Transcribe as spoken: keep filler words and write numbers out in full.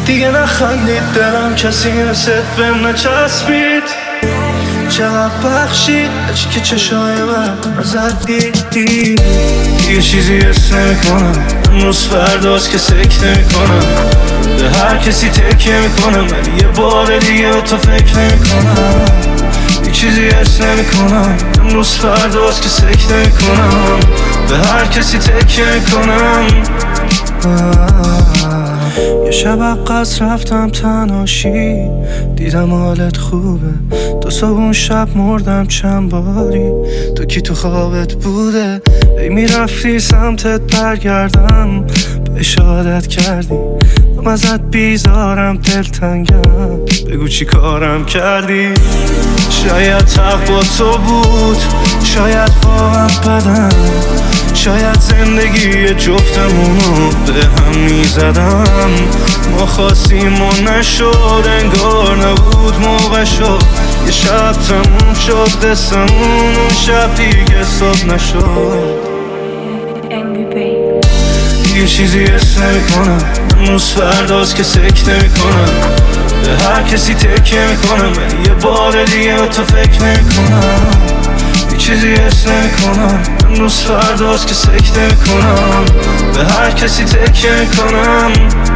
دیگه نخندید دلم کسی مثل بهم نچسبید. چقدر بخشید هرچی که چشای من ازت دیدی. دیگه چیزی حس نمیکنم، امروز فرداست که سکت نمیکنم، به هر کسی تکیه میکنم ولی یه بار دیگه به تو فکر نمیکنم. یه چیزی حس نمیکنم، امروز فرداست که سکت نمیکنم، به هر کسی تکیه میکنم. یه شب عقص رفتم تناشی، دیدم حالت خوبه. دو صبح اون شب مردم چند باری، تو کی تو خوابت بوده؟ ای میرفتی سمتت برگردم، به شهادت کردی من ازت بیزارم، دلتنگم، بگو چی کارم کردی. شاید حق با تو بود، شاید واقعا بدم، شاید زندگی جفتمونو به هم میزدم. ما خواستیم و نشد، انگار نبود موقع شد. یه شب تموم شد قصمون، اون شب دیگه صبح نشد. یه چیزی حس نمیکنم، امروز فرداست که سکت نمیکنم، به هر کسی تکیه میکنم ولی یه بار دیگه به تو فکر نمیکنم. یه چیزی حس نمیکنم، امروز فرداست که سکت نمیکنم، به هر کسی تکیه میکنم.